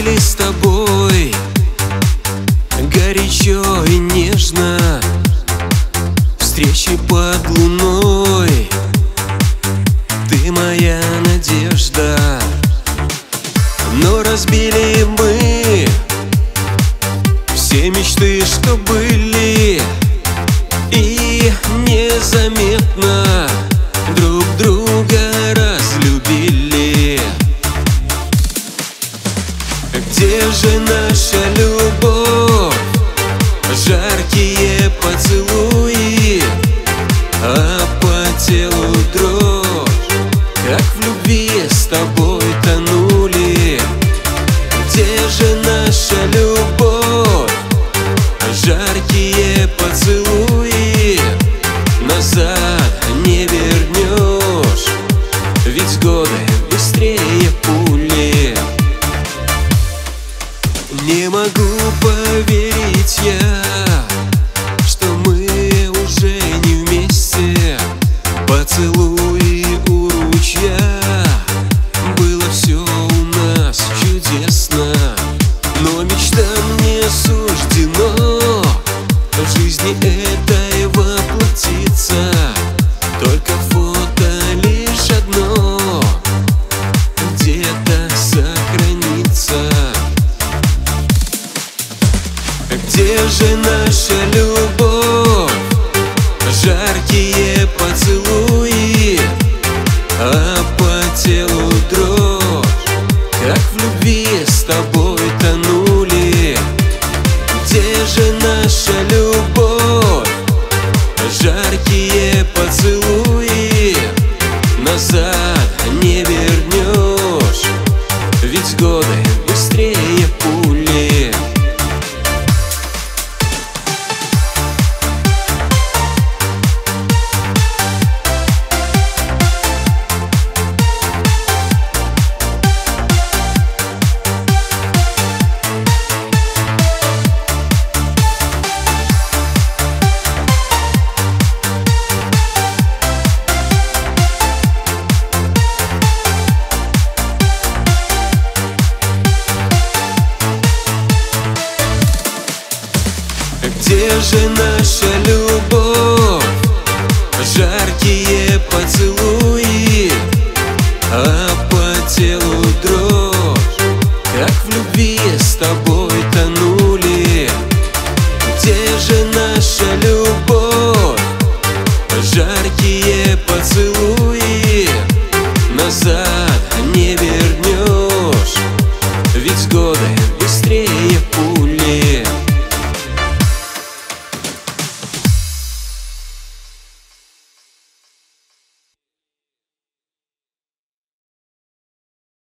были с тобой горячо и нежно, встречи под луной, ты моя надежда. Но разбили мы все мечты, что были, и незаметно друг друга разлюбили. Где же наша любовь, жаркие поцелуи, а по телу дрожь, как в любви с тобой тонули? Где же наша любовь, жаркие поцелуи, назад не вернешь, ведь годы быстрее пули. Не могу поверить я, что мы уже не вместе. Поцелуи у ручья, было все у нас чудесно, но мечтам не суждено в жизни этой воплотиться. Только фото лишь одно где-то сохранится. Где же наша любовь, жаркие поцелуи, а по телу дрожь, как в любви с тобой тонули? Где же наша любовь, жаркие поцелуи, назад не вернешь, ведь годы быстрее пули. Где же наша любовь, жаркие поцелуи, а по телу дрожь, как в любви с тобой тонули? Где же наша любовь, жаркие поцелуи, назад не вернешь,